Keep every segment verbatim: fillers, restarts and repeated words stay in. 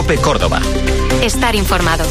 COPE Córdoba. Estar informado.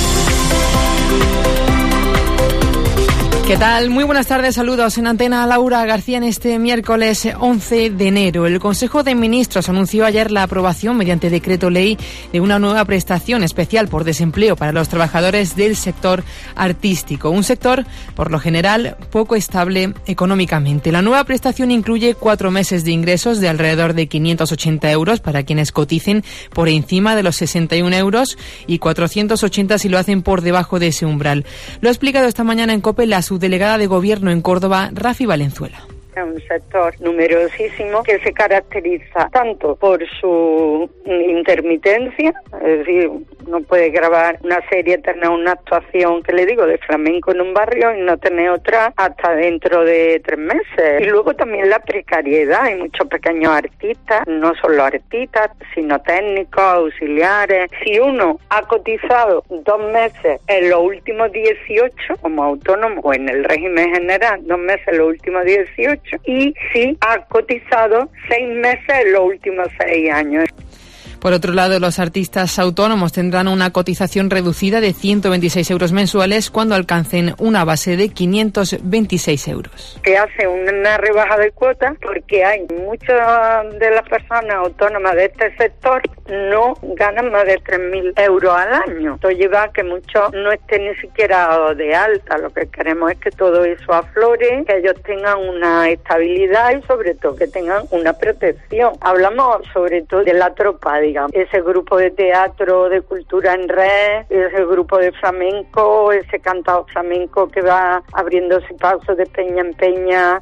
¿Qué tal? Muy buenas tardes, saludos en Antena. Laura García. En este miércoles once de enero, el Consejo de Ministros anunció ayer la aprobación mediante decreto ley de una nueva prestación especial por desempleo para los trabajadores del sector artístico, un sector por lo general poco estable económicamente. La nueva prestación incluye cuatro meses de ingresos de alrededor de quinientos ochenta euros para quienes coticen por encima de los sesenta y un euros y cuatrocientos ochenta si lo hacen por debajo de ese umbral. Lo ha explicado esta mañana en COPE la subdelegada de Gobierno en Córdoba, Rafi Valenzuela. Es un sector numerosísimo que se caracteriza tanto por su intermitencia, es decir, no puede grabar una serie, tener una actuación, que le digo, de flamenco en un barrio y no tener otra hasta dentro de tres meses. Y luego también la precariedad. Hay muchos pequeños artistas, no solo artistas, sino técnicos, auxiliares. Si uno ha cotizado dos meses en los últimos dieciocho, como autónomo o en el régimen general, dos meses en los últimos dieciocho, y si ha cotizado seis meses en los últimos seis años. Por otro lado, los artistas autónomos tendrán una cotización reducida de ciento veintiséis euros mensuales cuando alcancen una base de quinientos veintiséis euros. Se hace una rebaja de cuotas porque hay muchas de las personas autónomas de este sector no ganan más de tres mil euros al año. Esto lleva a que muchos no estén ni siquiera de alta. Lo que queremos es que todo eso aflore, que ellos tengan una estabilidad y sobre todo que tengan una protección. Hablamos sobre todo de la tropa, digamos, ese grupo de teatro, de cultura en red, ese grupo de flamenco, ese cantado flamenco que va abriéndose paso de peña en peña.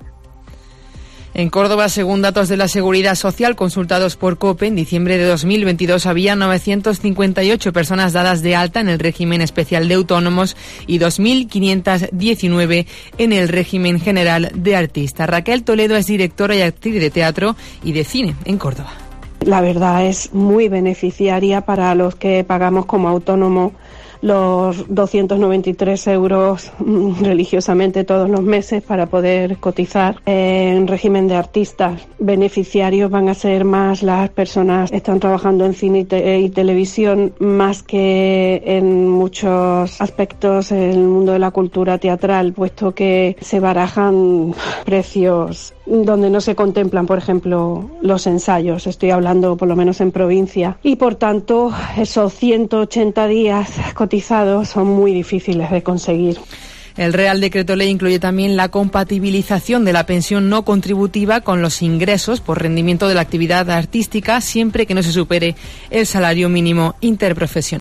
En Córdoba, según datos de la Seguridad Social consultados por COPE, en diciembre de dos mil veintidós había novecientas cincuenta y ocho personas dadas de alta en el régimen especial de autónomos y dos mil quinientas diecinueve en el régimen general de artistas. Raquel Toledo es directora y actriz de teatro y de cine en Córdoba. La verdad es muy beneficiaria para los que pagamos como autónomo los doscientos noventa y tres euros religiosamente todos los meses para poder cotizar. En régimen de artistas, beneficiarios van a ser más las personas que están trabajando en cine y, te- y televisión, más que en muchos aspectos en el mundo de la cultura teatral, puesto que se barajan precios donde no se contemplan, por ejemplo, los ensayos. Estoy hablando por lo menos en provincia. Y por tanto, esos ciento ochenta días cotizados son muy difíciles de conseguir. El Real Decreto Ley incluye también la compatibilización de la pensión no contributiva con los ingresos por rendimiento de la actividad artística, siempre que no se supere el salario mínimo interprofesional.